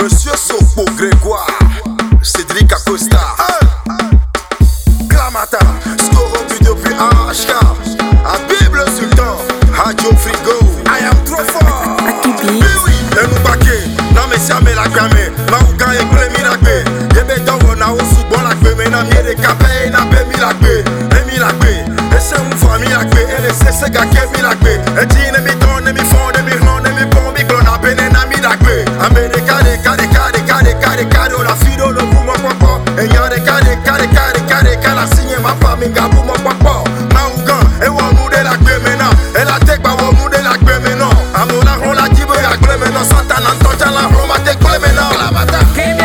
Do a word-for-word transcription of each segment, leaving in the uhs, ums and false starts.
Monsieur Sopo Grégoire, Cédric Acosta, Clamata, Scorobu depuis H K, Habib le Sultan, Radio Frigo, I am trop fort. Oui, oui, et nous baquer, non mais si amé la gamme, Maouga et Grémy la gbé, Yébé Dongo na osu bon la gbé, mais n'a mié de capé, n'a pas mis la gbé, mis la gbé, et c'est une famille la gbé, et c'est ce gars qui mis la gbé, et dit ne mi ton, ne mi fond, ne mi non, ne mi bon, mi glon, n'a peine, n'a mi la gbé, Amérique, kade, kade, kade, kade, kade, kade, la fido, le boum, mon papa, et y'a des kade, kade, kade, kade, kade, la signe, ma famille, gabou, mon papa, Maouga, et on nous de la gbé maintenant, et la tech, bah, on nous de la gbé maintenant, amour, la ron, la dibe, la gbé maintenant, Santana, Antoine, la ron, ma tech, gbé maintenant, la bata.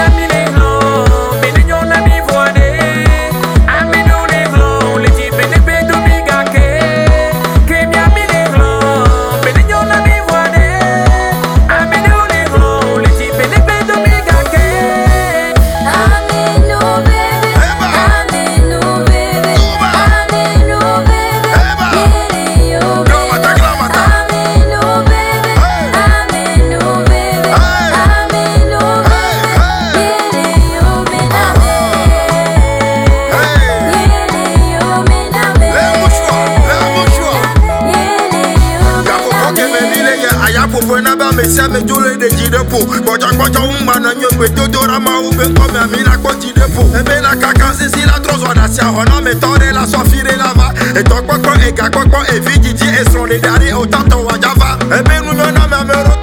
Mesa me jole de jidepo Boja boja umba na nyokwe Dodora ma ube nkome amina kwa jidepo Ebe na kaka sisi la trozwa da sia Hona me tore la soifire la va E tok pokpo e gak pokpo e vijiji E son le dari o tanto wa java Ebe nou me na me amero